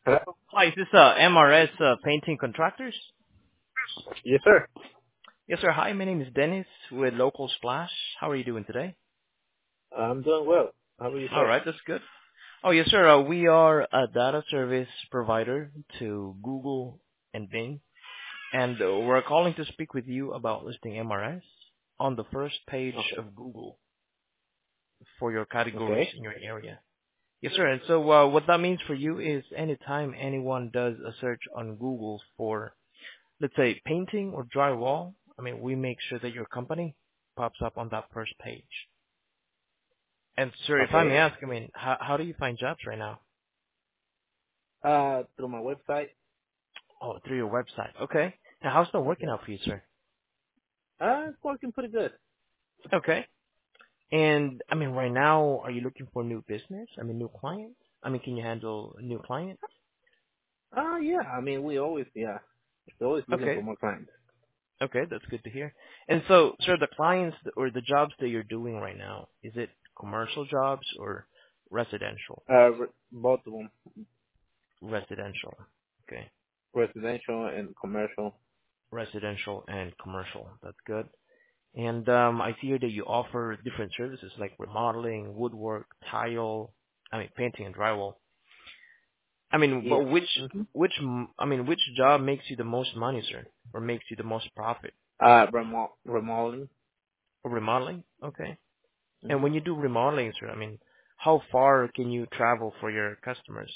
Hello? Hi, is this MRS Painting Contractors? Yes, sir. Yes, sir. Hi, my name is Dennis with Local Splash. How are you doing today? I'm doing well. How about All yourself? right, that's good. Oh, yes, sir. We are a data service provider to Google and Bing, and we're calling to speak with you about listing MRS on the first page Okay. of Google for your categories Okay. in your area. Yes, sir. And so what that means for you is anytime anyone does a search on Google for, let's say, painting or drywall, I mean, we make sure that your company pops up on that first page. And sir, if I may Okay. ask, I mean, how do you find jobs right now? Through my website. Oh, through your website. Okay. Now, how's that working Yeah. out for you, sir? It's working pretty good. Okay. And I mean, right now, are you looking for new business? I mean, new clients? I mean, can you handle new clients? Yeah. I mean, we're always looking for Okay. more clients. Okay, that's good to hear. And so, sir, the clients or the jobs that you're doing right now, is it commercial jobs or residential? Both of them, Residential. Okay. residential and commercial. Residential and commercial. That's good. And I see here that you offer different services like remodeling, woodwork, tile, I mean painting and drywall. I mean, Yeah. but Mm-hmm. which job makes you the most money, sir, or makes you the most profit? Remodeling. Or remodeling? Okay. And Mm-hmm. when you do remodeling, sir, I mean, how far can you travel for your customers?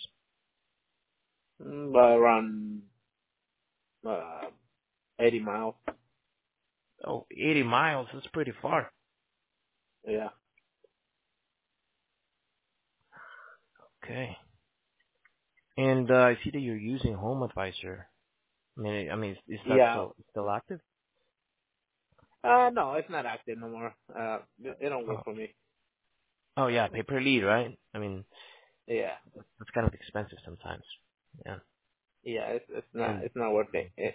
Around uh 80 miles. Oh, 80 miles. That's pretty far. Yeah. Okay. And I see that you're using Home Advisor. I mean, is that Yeah. still active? No, it's not active no more. They don't work Oh, for me. oh yeah, pay per lead, right? I mean, Yeah. that's kind of expensive sometimes. Yeah. Yeah. And It's not worth it.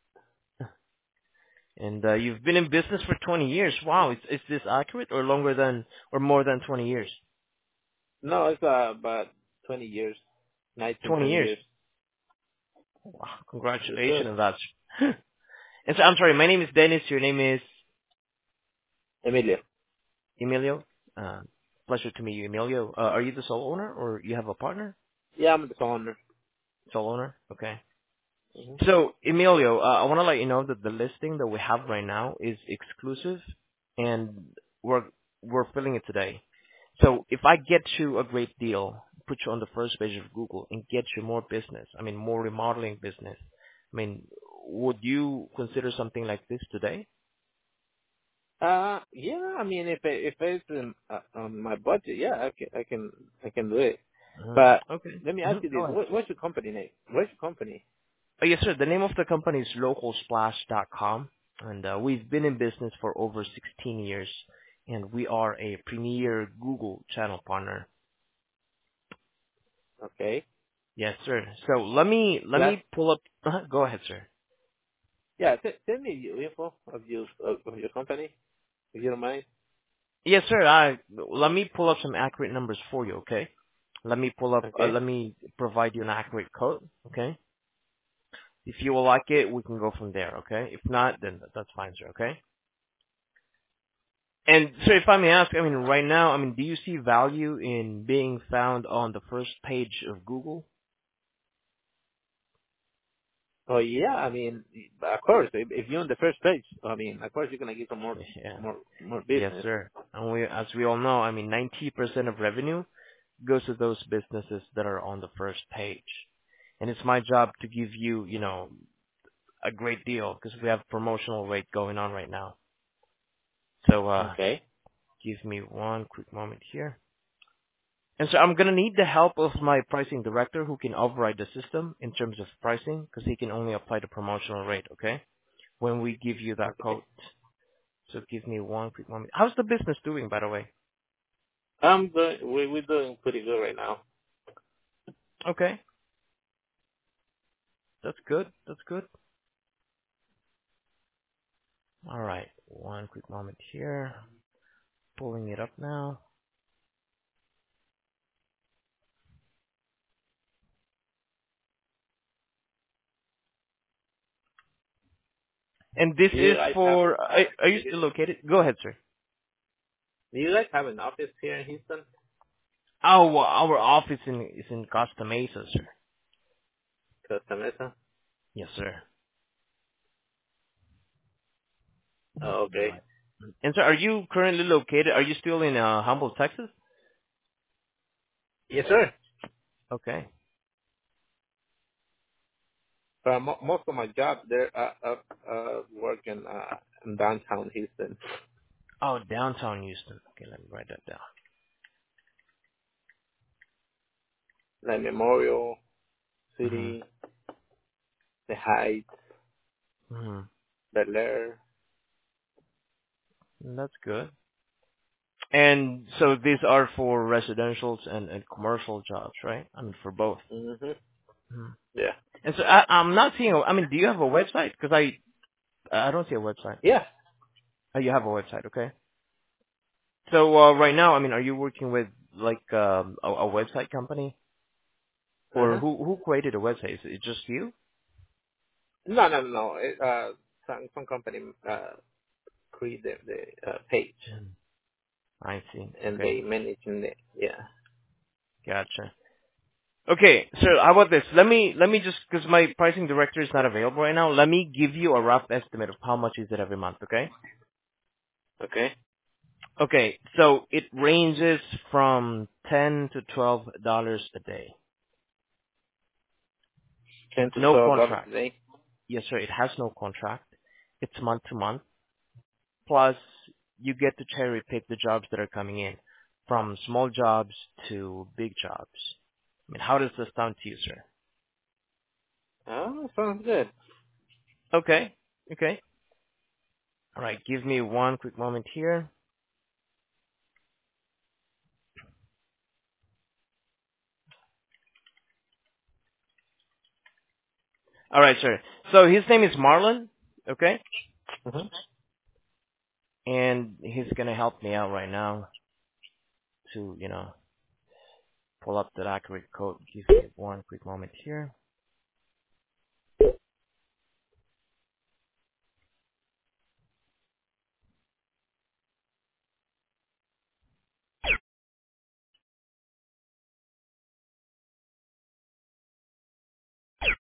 and you've been in business for 20 years. Wow, is this accurate or longer than or more than 20 years? No, it's about 20 years, 19, 20 20 years. years. Wow, Yes, congratulations sir. on that. And so I'm sorry, my name is Dennis. Your name is Emilio. Emilio. Uh, pleasure to meet you, Emilio. Are you the sole owner or you have a partner? Yeah, I'm the owner. Sole owner. Okay. Hmm. So, Emilio, I want to let you know that the listing that we have right now is exclusive, and we're we're filling it today. So, if I get you a great deal, put you on the first page of Google, and get you more business, I mean more remodeling business, I mean, would you consider something like this today? Yeah, I mean, if it's on my budget, yeah, I can do it. But Okay. let me ask you Go this: ahead. what's your company name? What's your company? Yes, sir. The name of the company is localsplash.com, and we've been in business for over 16 years, and we are a premier Google channel partner. Okay. Yes, sir. So let me Last, pull up. Go ahead, sir. yeah, send me your info of your company, if you don't mind. Yes, sir. Let me pull up some accurate numbers for you. Okay. Let me pull up. Okay. Let me provide you an accurate code. Okay. If you will like it, we can go from there. Okay. If not, then that's fine, sir. Okay. And sir, if I may ask, I mean, right now, I mean, do you see value in being found on the first page of Google? Oh yeah, I mean, of course, if you're on the first page, I mean, of course you're gonna get some Yeah. more Yes, business. sir. And as we all know, I mean, 90% of revenue goes to those businesses that are on the first page. And it's my job to give you, a great deal because we have promotional rate going on right now. So, Okay. give me one quick moment here. And so I'm going to need the help of my pricing director who can override the system in terms of pricing because he can only apply the promotional rate, okay? When we give you that Okay. code. So give me one quick moment. How's the business doing, by the way? I'm good. We're doing pretty good right now. Okay. That's good. That's good. All right. One quick moment here. Pulling it up now. And this Do you is guys have for, are you still located? Go ahead, sir. do you guys have an office here in Houston? Our office is in Costa Mesa, sir. Costa Mesa? Yes, sir. Oh, All okay. right. And sir, are you currently located? Are you still in Humboldt, Texas? Yes, sir. Okay. But most of my jobs they're working in downtown Houston, Oh, downtown Houston. Okay, let me write that down. like Memorial City, Mm-hmm. the Heights, Mm-hmm. Bel Air. That's good. And so these are for residentials and commercial jobs, right? I mean, for both. Mhm. Mhm. Yeah. And so I'm not seeing. I mean, do you have a website? Because I don't see a website. Yeah. Oh, you have a website, okay? So right now, I mean, are you working with like a website company, Uh or huh. who created a website? Is it just you? No, no, no. Some company create the page Mhm. I see. and Okay, they manage it. Yeah. gotcha. Okay, so how about this? Let me just, because my pricing director is not available right now. Let me give you a rough estimate of how much is it every month. Okay. Okay. Okay, so it ranges from $10 to $12 a day. 10 to No 12 a contract. day. Yes, sir. It has no contract. It's month to month. Plus, you get to cherry pick the jobs that are coming in, from small jobs to big jobs. I mean, how does this sound to you, sir? Oh, sounds good. Okay. Okay. All right. Give me one quick moment here. All right, sir. So his name is Marlon. Okay. Mhm. And he's gonna help me out right now to, pull up that accurate code. Give me one quick moment here.